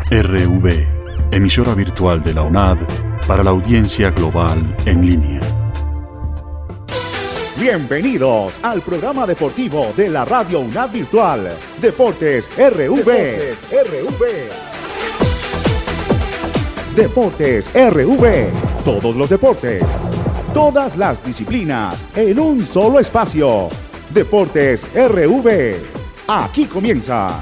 RV, emisora virtual de la UNAD para la audiencia global en línea. Bienvenidos al programa deportivo de la Radio UNAD Virtual, Deportes RV. Deportes RV. Todos los deportes, todas las disciplinas en un solo espacio. Deportes RV. Aquí comienza.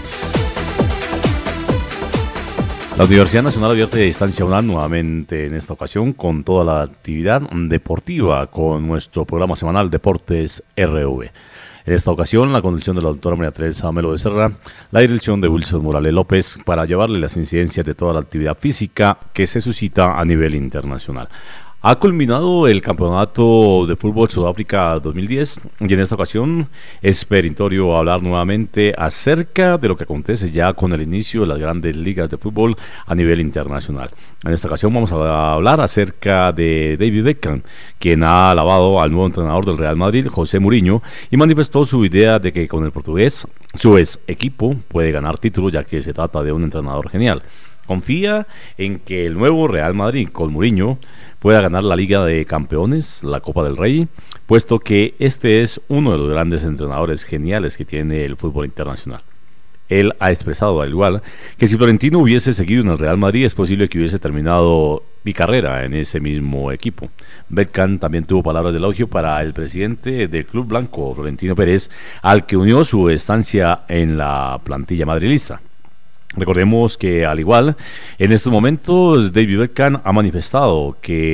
La Universidad Nacional Abierta de Distancia UNAD nuevamente en esta ocasión con toda la actividad deportiva con nuestro programa semanal Deportes RV. En esta ocasión la conducción de la doctora María Teresa Melo Becerra, la dirección de Wilson Morales López para llevarle las incidencias de toda la actividad física que se suscita a nivel internacional. Ha culminado el Campeonato de Fútbol Sudáfrica 2010 y en esta ocasión es peritorio hablar nuevamente acerca de lo que acontece ya con el inicio de las grandes ligas de fútbol a nivel internacional. En esta ocasión vamos a hablar acerca de David Beckham, quien ha alabado al nuevo entrenador del Real Madrid, José Mourinho, y manifestó su idea de que con el portugués, su ex equipo, puede ganar títulos ya que se trata de un entrenador genial. Confía en que el nuevo Real Madrid con Mourinho pueda ganar la Liga de Campeones, la Copa del Rey, puesto que este es uno de los grandes entrenadores geniales que tiene el fútbol internacional. Él ha expresado al igual que si Florentino hubiese seguido en el Real Madrid es posible que hubiese terminado mi carrera en ese mismo equipo. Beckham también tuvo palabras de elogio para el presidente del Club Blanco, Florentino Pérez, al que unió su estancia en la plantilla madrilista. Recordemos que al igual, en estos momentos David Beckham ha manifestado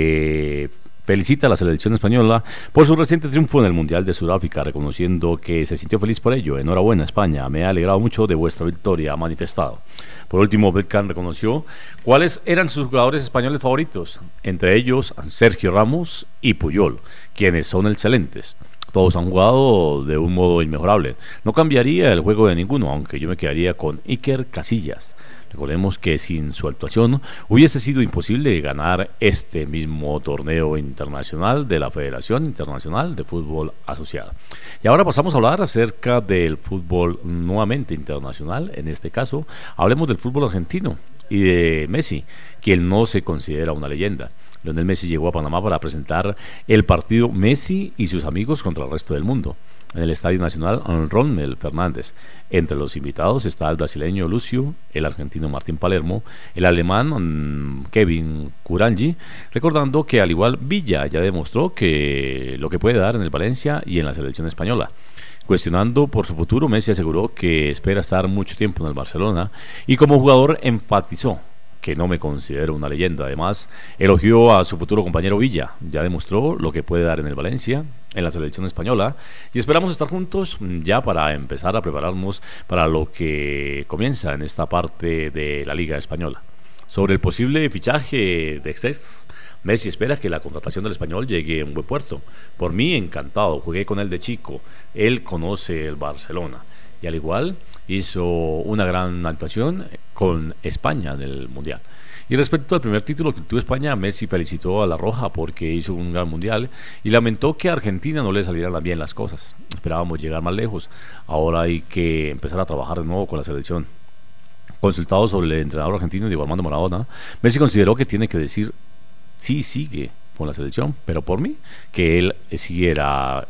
que felicita a la selección española por su reciente triunfo en el Mundial de Sudáfrica, reconociendo que se sintió feliz por ello. Enhorabuena España, me ha alegrado mucho de vuestra victoria, ha manifestado. Por último, Beckham reconoció cuáles eran sus jugadores españoles favoritos, entre ellos Sergio Ramos y Puyol, quienes son excelentes. Todos han jugado de un modo inmejorable. No cambiaría el juego de ninguno, aunque yo me quedaría con Iker Casillas. Recordemos que sin su actuación hubiese sido imposible ganar este mismo torneo internacional de la Federación Internacional de Fútbol Asociada. Y ahora pasamos a hablar acerca del fútbol nuevamente internacional. En este caso, hablemos del fútbol argentino y de Messi, quien no se considera una leyenda. Lionel Messi llegó a Panamá para presentar el partido Messi y sus amigos contra el resto del mundo en el Estadio Nacional Rommel Fernández. Entre los invitados está el brasileño Lucio, el argentino Martín Palermo, el alemán Kevin Kuranyi, recordando que al igual Villa ya demostró que lo que puede dar en el Valencia y en la selección española. Cuestionando por su futuro, Messi aseguró que espera estar mucho tiempo en el Barcelona y como jugador enfatizó que no me considero una leyenda. Además, elogió a su futuro compañero Villa. Ya demostró lo que puede dar en el Valencia, en la selección española, y esperamos estar juntos ya para empezar a prepararnos para lo que comienza en esta parte de la Liga Española. Sobre el posible fichaje de Excess, Messi espera que la contratación del español llegue a un buen puerto. Por mí, encantado, jugué con él de chico, él conoce el Barcelona, y al igual hizo una gran actuación con España en el Mundial. Y respecto al primer título que tuvo España, Messi felicitó a La Roja porque hizo un gran Mundial y lamentó que a Argentina no le salieran bien las cosas. Esperábamos llegar más lejos, ahora hay que empezar a trabajar de nuevo con la selección. Consultado sobre el entrenador argentino Diego Armando Maradona, Messi consideró que tiene que decir sí sigue con la selección, pero por mí que él siguiera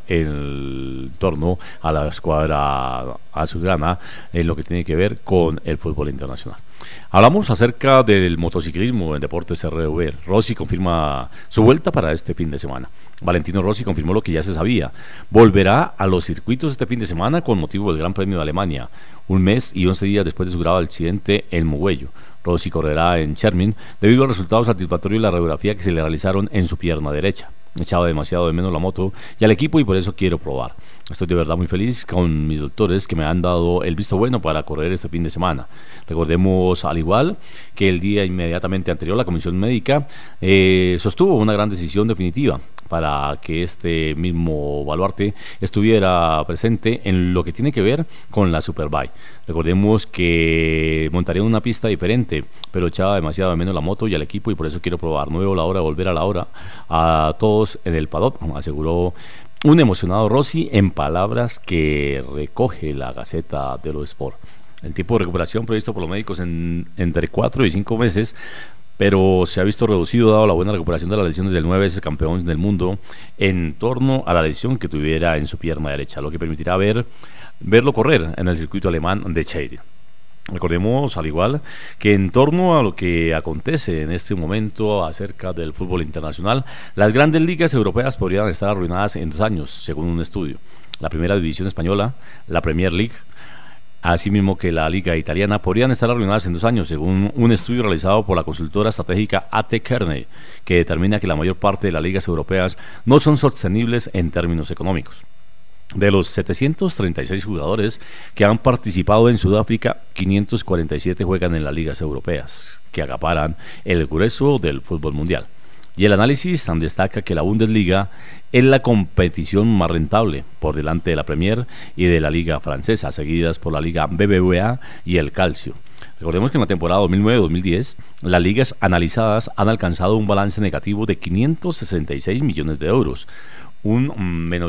en torno a la escuadra azulgrana en lo que tiene que ver con el fútbol internacional. Hablamos acerca del motociclismo en Deportes RV. Rossi confirma su vuelta para este fin de semana. Valentino Rossi confirmó lo que ya se sabía. Volverá a los circuitos este fin de semana con motivo del Gran Premio de Alemania, un mes y 11 días después de su grave accidente en Mugello. Rossi correrá en Chermin debido al resultado satisfactorio de la radiografía que se le realizaron en su pierna derecha. Echaba demasiado de menos la moto y al equipo y por eso quiero probar. Estoy de verdad muy feliz con mis doctores que me han dado el visto bueno para correr este fin de semana. Recordemos al igual que el día inmediatamente anterior la comisión médica sostuvo una gran decisión definitiva para que este mismo baluarte estuviera presente en lo que tiene que ver con la Superbike. Recordemos que montaría una pista diferente, pero echaba demasiado de menos la moto y al equipo y por eso quiero probar. No veo la hora de volver a la hora a todos en el paddock, aseguró un emocionado Rossi en palabras que recoge la Gaceta dello Sport. El tiempo de recuperación previsto por los médicos entre 4 y 5 meses, pero se ha visto reducido dado la buena recuperación de las lesiones del 9 veces campeón del mundo en torno a la lesión que tuviera en su pierna derecha, lo que permitirá verlo correr en el circuito alemán de Cheire. Recordemos, al igual, que en torno a lo que acontece en este momento acerca del fútbol internacional, las grandes ligas europeas podrían estar arruinadas en 2 años, según un estudio. La primera división española, la Premier League, así mismo que la liga italiana, podrían estar arruinadas en 2 años, según un estudio realizado por la consultora estratégica A.T. Kearney, que determina que la mayor parte de las ligas europeas no son sostenibles en términos económicos. De los 736 jugadores que han participado en Sudáfrica, 547 juegan en las ligas europeas, que acaparan el grueso del fútbol mundial. Y el análisis destaca que la Bundesliga es la competición más rentable, por delante de la Premier y de la Liga Francesa, seguidas por la Liga BBVA y el Calcio. Recordemos que en la temporada 2009-2010, las ligas analizadas han alcanzado un balance negativo de 566 millones de euros, un menos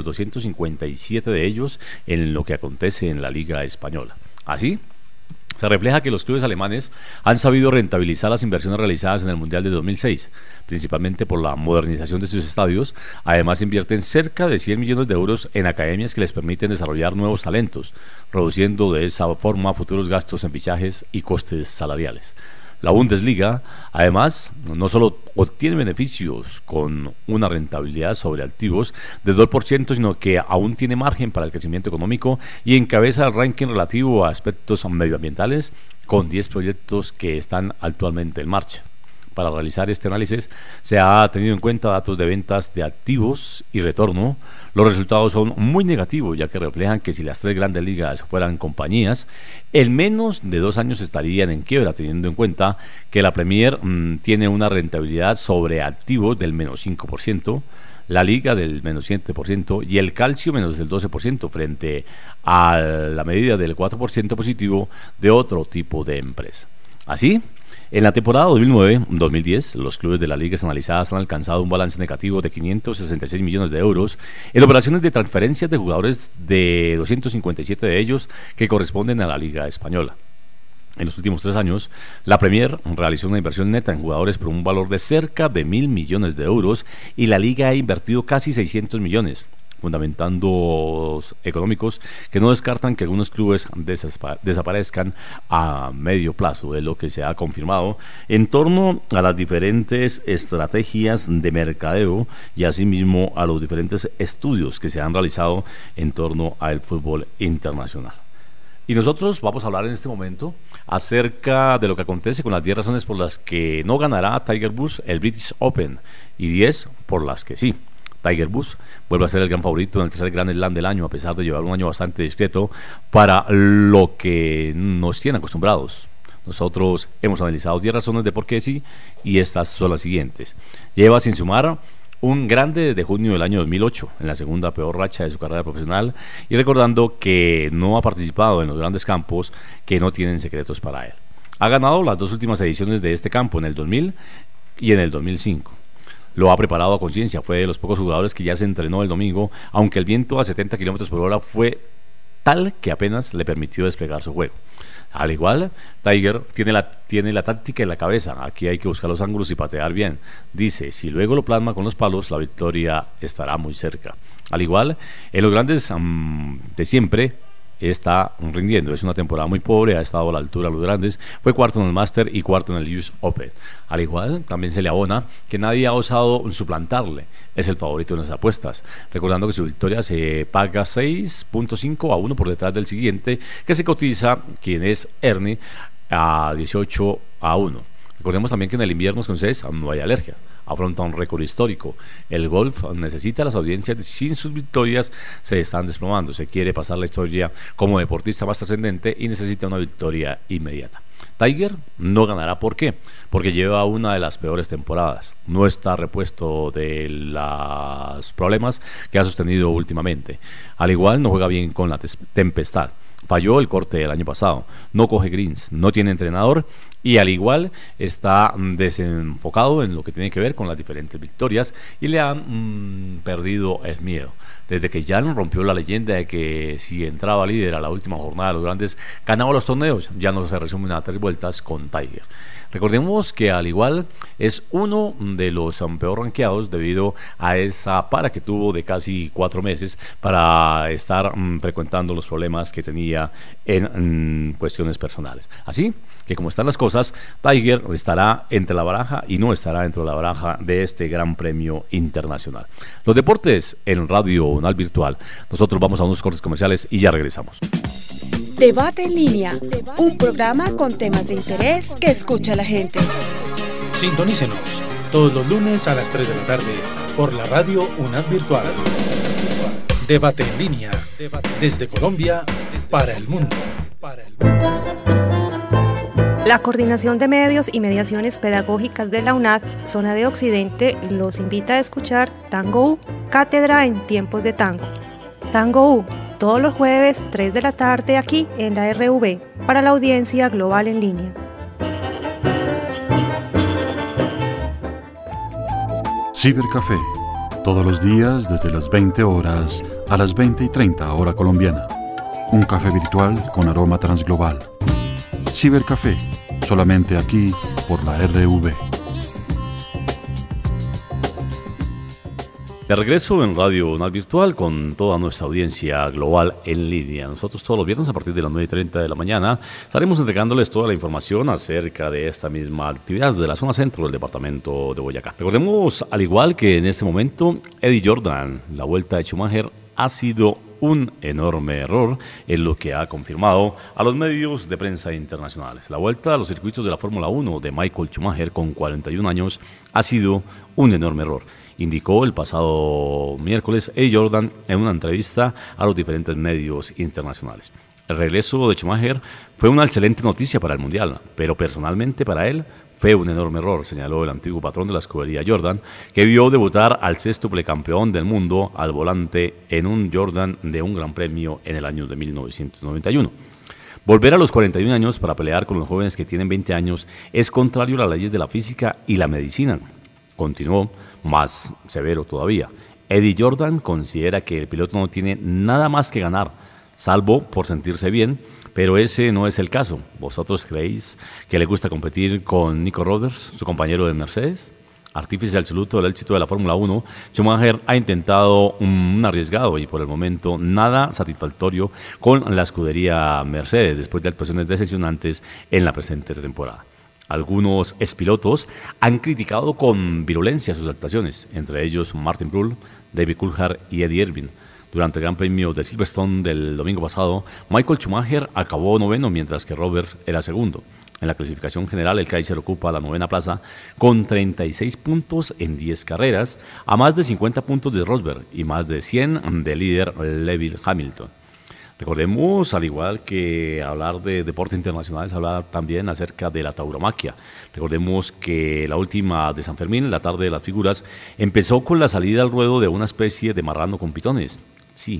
257 de ellos en lo que acontece en la Liga Española. Así, se refleja que los clubes alemanes han sabido rentabilizar las inversiones realizadas en el Mundial de 2006, principalmente por la modernización de sus estadios. Además, invierten cerca de 100 millones de euros en academias que les permiten desarrollar nuevos talentos, reduciendo de esa forma futuros gastos en fichajes y costes salariales. La Bundesliga, además, no solo obtiene beneficios con una rentabilidad sobre activos de 2%, sino que aún tiene margen para el crecimiento económico y encabeza el ranking relativo a aspectos medioambientales con 10 proyectos que están actualmente en marcha. Para realizar este análisis se ha tenido en cuenta datos de ventas de activos y retorno. Los resultados son muy negativos, ya que reflejan que si las 3 grandes ligas fueran compañías, en menos de 2 años estarían en quiebra, teniendo en cuenta que la Premier tiene una rentabilidad sobre activos del menos 5%, la Liga del menos 7% y el Calcio menos del 12%, frente a la medida del 4% positivo de otro tipo de empresa. Así, en la temporada 2009-2010, los clubes de las ligas analizadas han alcanzado un balance negativo de 566 millones de euros en operaciones de transferencias de jugadores, de 257 de ellos que corresponden a la Liga Española. En los últimos 3 años, la Premier realizó una inversión neta en jugadores por un valor de cerca de 1.000 millones de euros y la Liga ha invertido casi 600 millones. Fundamentos económicos que no descartan que algunos clubes desaparezcan a medio plazo, es lo que se ha confirmado en torno a las diferentes estrategias de mercadeo y asimismo a los diferentes estudios que se han realizado en torno al fútbol internacional. Y nosotros vamos a hablar en este momento acerca de lo que acontece con las 10 razones por las que no ganará Tiger Woods el British Open y 10 por las que sí. Tiger Woods vuelve a ser el gran favorito en el tercer Grand Slam del año, a pesar de llevar un año bastante discreto para lo que nos tienen acostumbrados. Nosotros hemos analizado 10 razones de por qué sí, y estas son las siguientes. Lleva sin sumar un grande desde junio del año 2008, en la segunda peor racha de su carrera profesional, y recordando que no ha participado en los grandes campos que no tienen secretos para él. Ha ganado las 2 últimas ediciones de este campo, en el 2000 y en el 2005. Lo ha preparado a conciencia, fue de los pocos jugadores que ya se entrenó el domingo, aunque el viento a 70 km por hora fue tal que apenas le permitió desplegar su juego. Al igual, Tiger tiene la táctica en la cabeza. Aquí hay que buscar los ángulos y patear bien. Dice, si luego lo plasma con los palos, la victoria estará muy cerca. Al igual, en los grandes de siempre está rindiendo. Es una temporada muy pobre, ha estado a la altura de los grandes. Fue cuarto en el Master y cuarto en el US Open. Al igual, también se le abona que nadie ha osado suplantarle. Es el favorito en las apuestas, recordando que su victoria se paga 6.5 a 1 por detrás del siguiente, que se cotiza, quien es Ernie, a 18 a 1. Recordemos también que en el invierno escocés no hay alergia. Afronta un récord histórico. El golf necesita las audiencias, sin sus victorias se están desplomando. Se quiere pasar la historia como deportista más trascendente y necesita una victoria inmediata. Tiger no ganará. ¿Por qué? Porque lleva una de las peores temporadas. No está repuesto de los problemas que ha sostenido últimamente. Al igual, no juega bien con la tempestad. Falló el corte del año pasado, no coge greens, no tiene entrenador y al igual está desenfocado en lo que tiene que ver con las diferentes victorias y le han perdido el miedo. Desde que Jan rompió la leyenda de que si entraba líder a la última jornada de los grandes, ganaba los torneos, ya no se resumen a 3 vueltas con Tiger. Recordemos que al igual es uno de los peor rankeados debido a esa para que tuvo de casi 4 meses para estar frecuentando los problemas que tenía en cuestiones personales. Así que como están las cosas, Tiger estará entre la baraja y no estará dentro de la baraja de este gran premio internacional. Los deportes en Radio Unal Virtual. Nosotros vamos a unos cortes comerciales y ya regresamos. Debate en línea, un programa con temas de interés que escucha la gente. Sintonícenos todos los lunes a las 3 de la tarde por la Radio Unal Virtual. Debate en línea, desde Colombia para el mundo. La Coordinación de Medios y Mediaciones Pedagógicas de la UNAD, Zona de Occidente, los invita a escuchar Tango U, Cátedra en Tiempos de Tango. Tango U, todos los jueves, 3 de la tarde, aquí en la RV, para la audiencia global en línea. Cibercafé, todos los días desde las 20 horas a las 20:30 hora colombiana. Un café virtual con aroma transglobal. Cibercafé, solamente aquí por la RV. De regreso en Radio Unal Virtual con toda nuestra audiencia global en línea. Nosotros todos los viernes a partir de las 9:30 de la mañana estaremos entregándoles toda la información acerca de esta misma actividad de la zona centro del departamento de Boyacá. Recordemos, al igual que en este momento, Eddie Jordan, la Vuelta de Schumacher ha sido un enorme error, en lo que ha confirmado a los medios de prensa internacionales. La vuelta a los circuitos de la Fórmula 1 de Michael Schumacher con 41 años ha sido un enorme error, indicó el pasado miércoles Eddie Jordan en una entrevista a los diferentes medios internacionales. El regreso de Schumacher fue una excelente noticia para el Mundial, pero personalmente para él fue un enorme error, señaló el antiguo patrón de la escudería Jordan, que vio debutar al sextuple campeón del mundo al volante en un Jordan de un gran premio en el año de 1991. Volver a los 41 años para pelear con los jóvenes que tienen 20 años es contrario a las leyes de la física y la medicina. Continuó más severo todavía. Eddie Jordan considera que el piloto no tiene nada más que ganar, salvo por sentirse bien, pero ese no es el caso. ¿Vosotros creéis que le gusta competir con Nico Rosberg, su compañero de Mercedes? Artífice absoluto del éxito de la Fórmula 1, Schumacher ha intentado un arriesgado y por el momento nada satisfactorio con la escudería Mercedes después de actuaciones decepcionantes en la presente temporada. Algunos expilotos han criticado con virulencia sus actuaciones, entre ellos Martin Brundle, David Coulthard y Eddie Irvine. Durante el Gran Premio de Silverstone del domingo pasado, Michael Schumacher acabó noveno mientras que Rosberg era segundo. En la clasificación general, el Kaiser ocupa la novena plaza con 36 puntos en 10 carreras, a más de 50 puntos de Rosberg y más de 100 del líder Lewis Hamilton. Recordemos, al igual que hablar de deportes internacionales, hablar también acerca de la tauromaquia. Recordemos que la última de San Fermín, la tarde de las figuras, empezó con la salida al ruedo de una especie de marrano con pitones. Sí,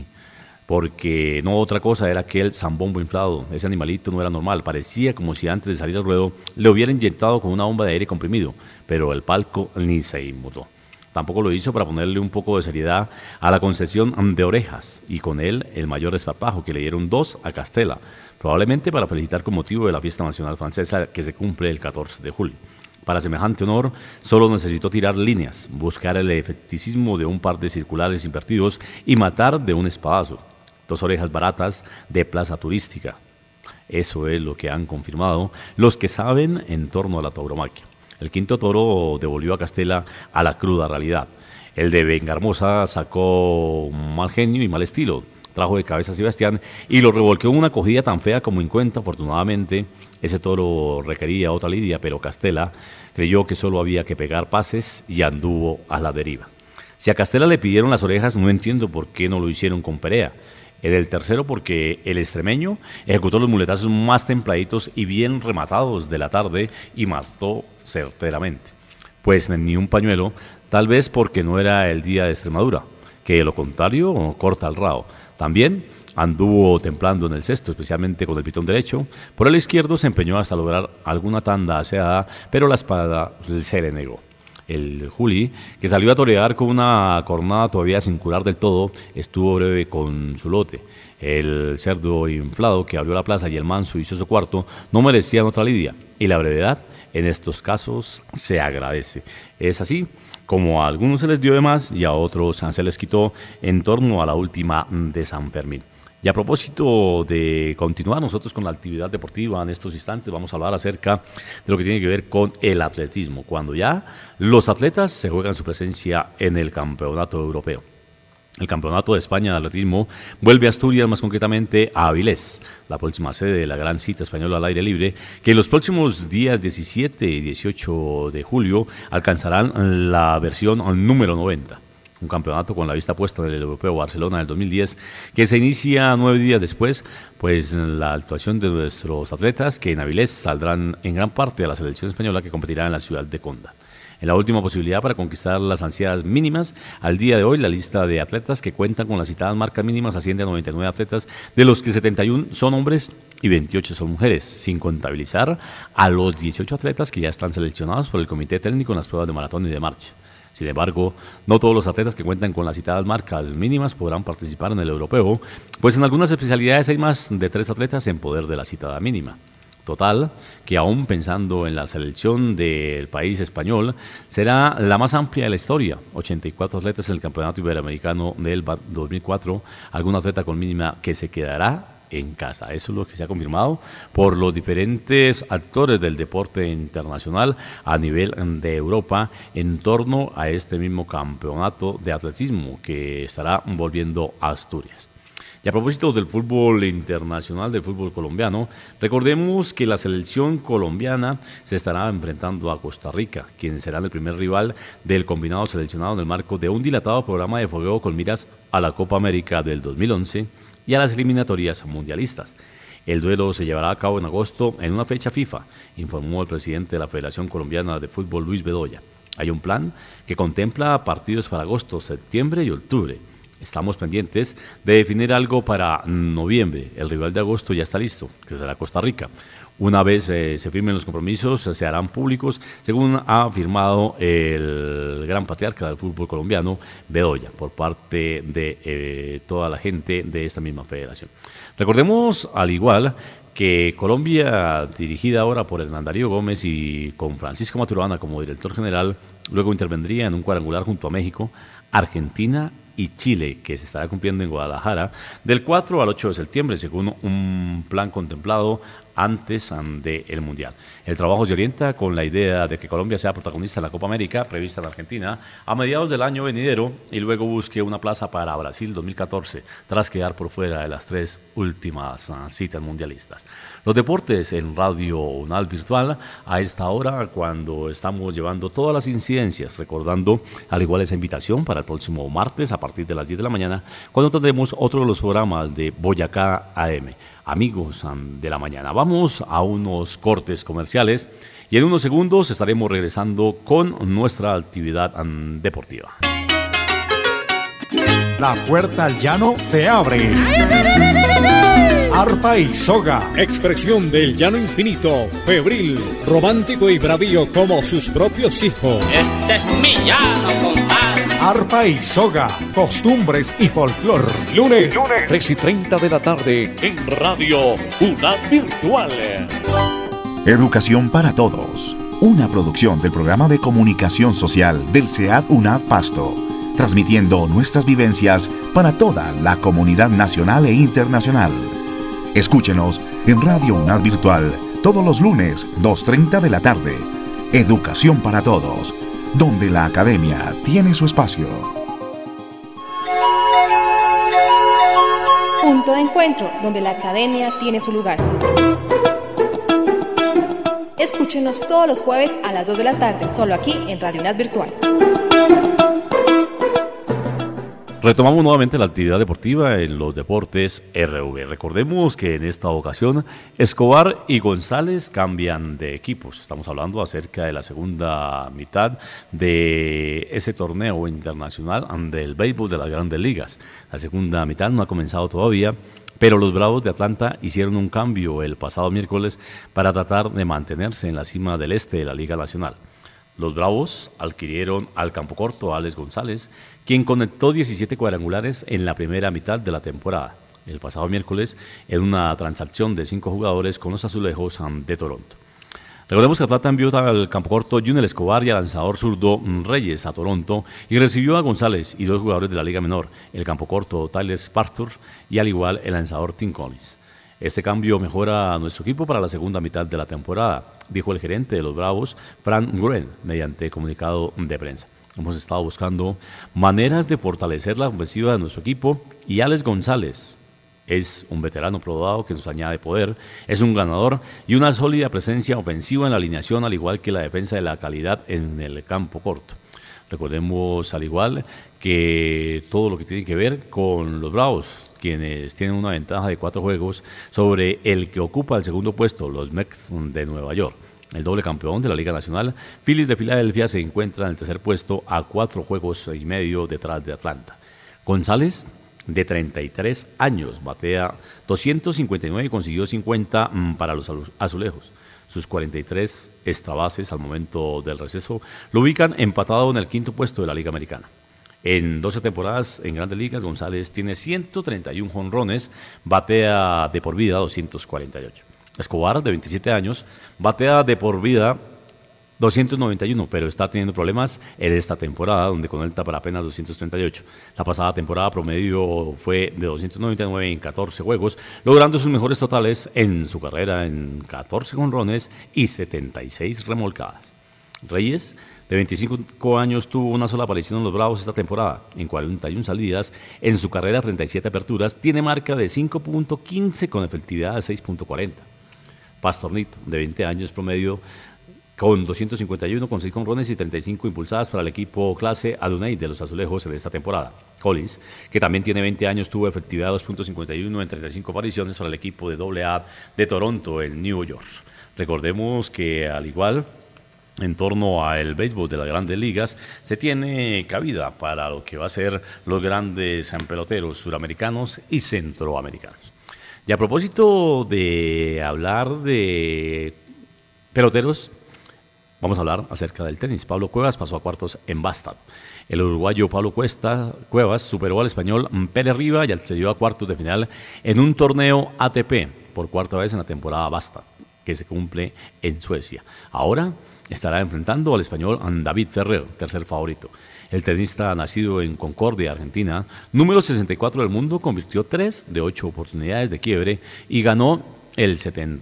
porque no otra cosa era aquel zambombo inflado. Ese animalito no era normal, parecía como si antes de salir al ruedo le hubieran inyectado con una bomba de aire comprimido, pero el palco ni se inmutó. Tampoco lo hizo para ponerle un poco de seriedad a la concesión de orejas y con él el mayor desparpajo, que le dieron 2 a Castella, probablemente para felicitar con motivo de la fiesta nacional francesa que se cumple el 14 de julio. Para semejante honor, solo necesitó tirar líneas, buscar el efecticismo de un par de circulares invertidos y matar de un espadazo. 2 orejas baratas de plaza turística. Eso es lo que han confirmado los que saben en torno a la tauromaquia. El quinto toro devolvió a Castella a la cruda realidad. El de Vengarmosa sacó mal genio y mal estilo. Trajo de cabeza a Sebastián y lo revolcó en una cogida tan fea como en cuenta. Afortunadamente, ese toro requería otra lidia, pero Castella creyó que solo había que pegar pases y anduvo a la deriva. Si a Castella le pidieron las orejas, no entiendo por qué no lo hicieron con Perea. En el tercero, porque el extremeño ejecutó los muletazos más templaditos y bien rematados de la tarde y mató certeramente. Pues ni un pañuelo, tal vez porque no era el día de Extremadura, que de lo contrario corta el rabo. También anduvo templando en el cesto, especialmente con el pitón derecho. Por el izquierdo se empeñó hasta lograr alguna tanda aseada, pero la espada se le negó. El Juli, que salió a torear con una cornada todavía sin curar del todo, estuvo breve con su lote. El cerdo inflado que abrió la plaza y el manso hizo su cuarto no merecían otra lidia, y la brevedad en estos casos se agradece. Es así como a algunos se les dio de más y a otros se les quitó en torno a la última de San Fermín. Y a propósito de continuar nosotros con la actividad deportiva en estos instantes, vamos a hablar acerca de lo que tiene que ver con el atletismo, cuando ya los atletas se juegan su presencia en el campeonato europeo. El Campeonato de España de Atletismo vuelve a Asturias, más concretamente a Avilés, la próxima sede de la gran cita española al aire libre, que en los próximos días 17 y 18 de julio alcanzarán la versión número 90. Un campeonato con la vista puesta en el Europeo Barcelona del 2010, que se inicia 9 días después, pues la actuación de nuestros atletas, que en Avilés saldrán en gran parte a la selección española que competirá en la ciudad de Conda. En la última posibilidad para conquistar las ansiadas mínimas, al día de hoy la lista de atletas que cuentan con las citadas marcas mínimas asciende a 99 atletas, de los que 71 son hombres y 28 son mujeres, sin contabilizar a los 18 atletas que ya están seleccionados por el Comité Técnico en las pruebas de maratón y de marcha. Sin embargo, no todos los atletas que cuentan con las citadas marcas mínimas podrán participar en el europeo, pues en algunas especialidades hay más de 3 atletas en poder de la citada mínima. Total, que aún pensando en la selección del país español, será la más amplia de la historia. 84 atletas en el Campeonato Iberoamericano del 2004, algún atleta con mínima que se quedará en casa. Eso es lo que se ha confirmado por los diferentes actores del deporte internacional a nivel de Europa en torno a este mismo campeonato de atletismo que estará volviendo a Asturias. Y a propósito del fútbol internacional, del fútbol colombiano, recordemos que la selección colombiana se estará enfrentando a Costa Rica, quien será el primer rival del combinado seleccionado en el marco de un dilatado programa de fogueo con miras a la Copa América del 2011 y a las eliminatorias mundialistas. El duelo se llevará a cabo en agosto en una fecha FIFA, informó el presidente de la Federación Colombiana de Fútbol, Luis Bedoya. Hay un plan que contempla partidos para agosto, septiembre y octubre. Estamos pendientes de definir algo para noviembre. El rival de agosto ya está listo, que será Costa Rica. Una vez se firmen los compromisos, se harán públicos, según ha afirmado el gran patriarca del fútbol colombiano, Bedoya, por parte de toda la gente de esta misma federación. Recordemos, al igual que Colombia, dirigida ahora por Hernán Darío Gómez y con Francisco Maturana como director general, luego intervendría en un cuadrangular junto a México, Argentina y Chile, que se estará cumpliendo en Guadalajara del 4 al 8 de septiembre, según un plan contemplado antes del Mundial. El trabajo se orienta con la idea de que Colombia sea protagonista en la Copa América, prevista en Argentina, a mediados del año venidero, y luego busque una plaza para Brasil 2014, tras quedar por fuera de las 3 últimas citas mundialistas. Los deportes en Radio UNAL Virtual, a esta hora, cuando estamos llevando todas las incidencias, recordando al igual esa invitación para el próximo martes a partir de las 10 de la mañana, cuando tendremos otro de los programas de Boyacá AM. Amigos de la mañana, vamos a unos cortes comerciales y en unos segundos estaremos regresando con nuestra actividad deportiva. La puerta al llano se abre. Arpa y soga. Expresión del llano infinito, febril, romántico y bravío como sus propios hijos. Este es mi llano, compadre. Arpa y soga, costumbres y folclor. Lunes 3:30 de la tarde en Radio UNAD Virtual. Educación para Todos, una producción del programa de comunicación social del SEAD UNAD Pasto, transmitiendo nuestras vivencias para toda la comunidad nacional e internacional. Escúchenos en Radio UNAD Virtual todos los lunes 2:30 de la tarde. Educación para Todos, donde la academia tiene su espacio. Punto de encuentro, donde la academia tiene su lugar. Escúchenos todos los jueves a las 2 de la tarde, solo aquí en Radio UNAD Virtual. Retomamos nuevamente la actividad deportiva en los deportes RV. Recordemos que en esta ocasión Escobar y González cambian de equipos. Estamos hablando acerca de la segunda mitad de ese torneo internacional del béisbol de las Grandes Ligas. La segunda mitad no ha comenzado todavía. Pero los Bravos de Atlanta hicieron un cambio el pasado miércoles para tratar de mantenerse en la cima del este de la Liga Nacional. Los Bravos adquirieron al campocorto Alex González, quien conectó 17 cuadrangulares en la primera mitad de la temporada, el pasado miércoles, en una transacción de 5 jugadores con los Azulejos de Toronto. Recordemos que Atlanta envió al campocorto Junior Escobar y al lanzador zurdo Reyes a Toronto y recibió a González y 2 jugadores de la Liga Menor, el campocorto Tyler Spartur y al igual el lanzador Tim Collins. Este cambio mejora a nuestro equipo para la segunda mitad de la temporada, dijo el gerente de los Bravos, Frank Gruen, mediante comunicado de prensa. Hemos estado buscando maneras de fortalecer la ofensiva de nuestro equipo y Alex González es un veterano probado que nos añade poder, es un ganador y una sólida presencia ofensiva en la alineación, al igual que la defensa de la calidad en el campo corto. Recordemos al igual que todo lo que tiene que ver con los Bravos, quienes tienen una ventaja de 4 juegos sobre el que ocupa el segundo puesto, los Mets de Nueva York. El doble campeón de la Liga Nacional, Phillies de Filadelfia, se encuentra en el tercer puesto a 4 juegos y medio detrás de Atlanta. González, de 33 años, batea 259 y consiguió 50 para los Azulejos. Sus 43 extra bases al momento del receso lo ubican empatado en el quinto puesto de la Liga Americana. En 12 temporadas en Grandes Ligas, González tiene 131 jonrones, batea de por vida 248. Escobar, de 27 años, batea de por vida 291, pero está teniendo problemas en esta temporada, donde conecta para apenas 238. La pasada temporada promedio fue de 299 en 14 juegos, logrando sus mejores totales en su carrera en 14 jonrones y 76 remolcadas. Reyes, de 25 años, tuvo una sola aparición en los Bravos esta temporada, en 41 salidas, en su carrera 37 aperturas, tiene marca de 5.15 con efectividad de 6.40. Pastornit, de 20 años promedio, con 251, con 6 jonrones y 35 impulsadas para el equipo clase Adonai de los Azulejos en esta temporada. Collins, que también tiene 20 años, tuvo efectividad de 2.51 en 35 apariciones para el equipo de AA de Toronto en New York. Recordemos que al igual, en torno al béisbol de las Grandes Ligas, se tiene cabida para lo que va a ser los grandes peloteros suramericanos y centroamericanos. Y a propósito de hablar de peloteros, vamos a hablar acerca del tenis. Pablo Cuevas pasó a cuartos en Bastad. El uruguayo Pablo Cuevas superó al español Pérez Riva y accedió a cuartos de final en un torneo ATP por cuarta vez en la temporada Bastad, que se cumple en Suecia. Ahora estará enfrentando al español David Ferrer, tercer favorito. El tenista nacido en Concordia, Argentina, número 64 del mundo, convirtió 3 de 8 oportunidades de quiebre y ganó el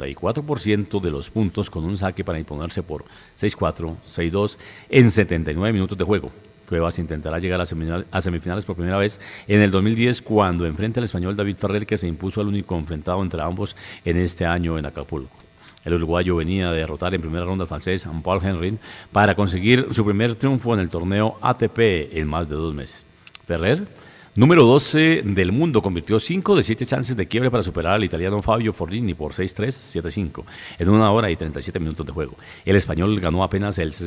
74% de los puntos con un saque para imponerse por 6-4, 6-2 en 79 minutos de juego. Cuevas intentará llegar a semifinales por primera vez en el 2010 cuando enfrenta al español David Ferrer, que se impuso al único enfrentado entre ambos en este año en Acapulco. El uruguayo venía de derrotar en primera ronda al francés Paul Henry para conseguir su primer triunfo en el torneo ATP en más de 2 meses. Ferrer, número 12 del mundo, convirtió 5 de 7 chances de quiebre para superar al italiano Fabio Fognini por 6-3, 7-5 en 1 hora y 37 minutos de juego. El español ganó apenas el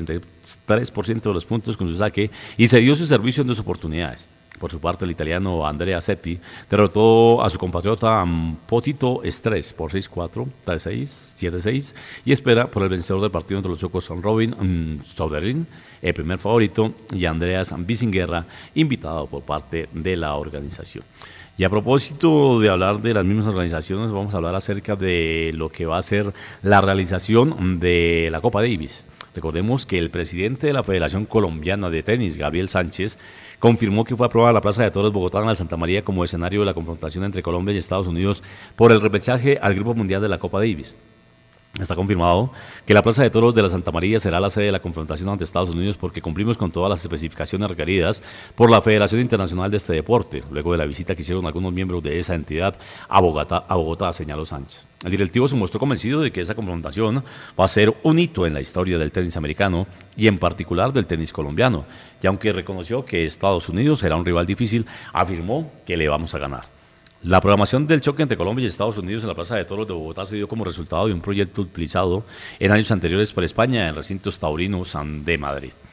63% de los puntos con su saque y cedió su servicio en 2 oportunidades. Por su parte, el italiano Andrea Seppi derrotó a su compatriota Potito Stress por 6-4, 3-6, 7-6 y espera por el vencedor del partido entre los suecos Robin Söderling, el primer favorito, y Andreas Bisinguerra, invitado por parte de la organización. Y a propósito de hablar de las mismas organizaciones, vamos a hablar acerca de lo que va a ser la realización de la Copa Davis. Recordemos que el presidente de la Federación Colombiana de Tenis, Gabriel Sánchez, confirmó que fue aprobada la Plaza de Toros Bogotá en la Santa María como escenario de la confrontación entre Colombia y Estados Unidos por el repechaje al Grupo Mundial de la Copa Davis. Está confirmado que la Plaza de Toros de la Santa María será la sede de la confrontación ante Estados Unidos porque cumplimos con todas las especificaciones requeridas por la Federación Internacional de este deporte, luego de la visita que hicieron algunos miembros de esa entidad a Bogotá, señaló Sánchez. El directivo se mostró convencido de que esa confrontación va a ser un hito en la historia del tenis americano y en particular del tenis colombiano, y aunque reconoció que Estados Unidos será un rival difícil, afirmó que le vamos a ganar. La programación del choque entre Colombia y Estados Unidos en la Plaza de Toros de Bogotá se dio como resultado de un proyecto utilizado en años anteriores por España en recintos taurinos de Madrid.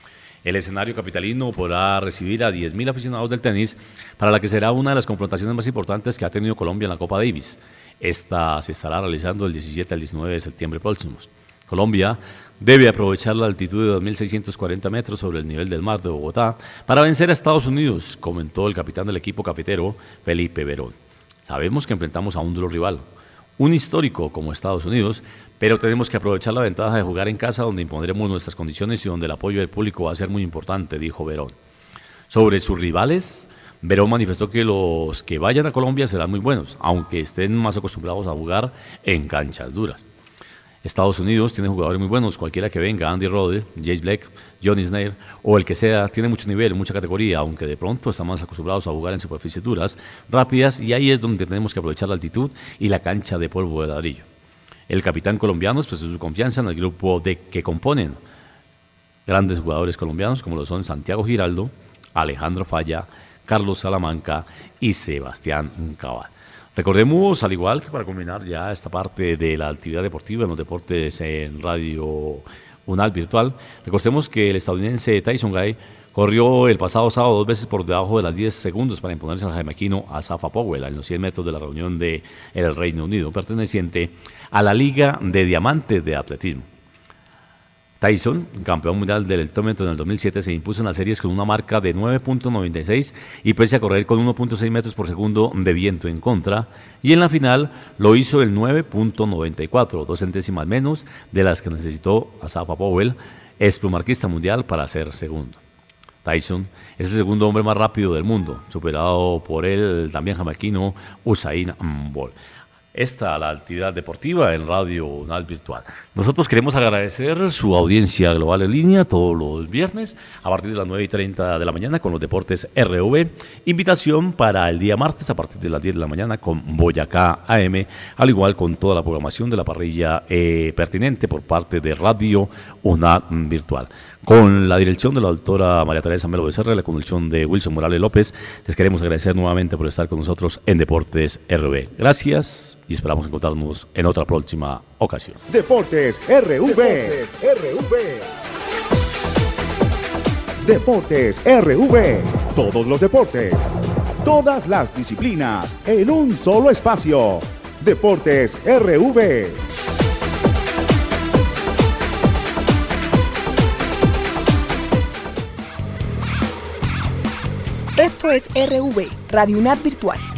El escenario capitalino podrá recibir a 10.000 aficionados del tenis, para la que será una de las confrontaciones más importantes que ha tenido Colombia en la Copa Davis. Esta se estará realizando el 17 al 19 de septiembre próximos. Colombia debe aprovechar la altitud de 2.640 metros sobre el nivel del mar de Bogotá para vencer a Estados Unidos, comentó el capitán del equipo cafetero, Felipe Verón. Sabemos que enfrentamos a un duro rival, un histórico como Estados Unidos, pero tenemos que aprovechar la ventaja de jugar en casa, donde impondremos nuestras condiciones y donde el apoyo del público va a ser muy importante, dijo Verón. Sobre sus rivales, Verón manifestó que los que vayan a Colombia serán muy buenos, aunque estén más acostumbrados a jugar en canchas duras. Estados Unidos tiene jugadores muy buenos, cualquiera que venga, Andy Roddick, Jace Black, Johnny Snair o el que sea, tiene mucho nivel, mucha categoría, aunque de pronto están más acostumbrados a jugar en superficies duras, rápidas, y ahí es donde tenemos que aprovechar la altitud y la cancha de polvo de ladrillo. El capitán colombiano expresó su confianza en el grupo que componen grandes jugadores colombianos como lo son Santiago Giraldo, Alejandro Falla, Carlos Salamanca y Sebastián Cabal. Recordemos, al igual que para culminar ya esta parte de la actividad deportiva en los deportes en Radio UNAD Virtual, recordemos que el estadounidense Tyson Gay corrió el pasado sábado 2 veces por debajo de las 10 segundos para imponerse al jamaiquino Asafa Powell en los 100 metros de la reunión del Reino Unido, perteneciente a la Liga de Diamantes de Atletismo. Tyson, campeón mundial del heptómetro en el 2007, se impuso en las series con una marca de 9.96 y pese a correr con 1.6 metros por segundo de viento en contra, y en la final lo hizo el 9.94, 2 centésimas menos de las que necesitó Asafa Powell, explumarquista mundial, para ser segundo. Tyson es el segundo hombre más rápido del mundo, superado por el también jamaiquino Usain Bolt. Esta la actividad deportiva en Radio UNAD Virtual. Nosotros queremos agradecer su audiencia global en línea todos los viernes a partir de las 9:30 de la mañana con los deportes RV. Invitación para el día martes a partir de las 10 de la mañana con Boyacá AM, al igual con toda la programación de la parrilla pertinente por parte de Radio UNAD Virtual. Con la dirección de la doctora María Teresa Melo Becerra y la conducción de Wilson Morales López, les queremos agradecer nuevamente por estar con nosotros en Deportes RV. Gracias y esperamos encontrarnos en otra próxima ocasión. Deportes RV. Deportes RV. Todos los deportes, todas las disciplinas en un solo espacio. Deportes RV. Esto es RV, Radio UNAD Virtual.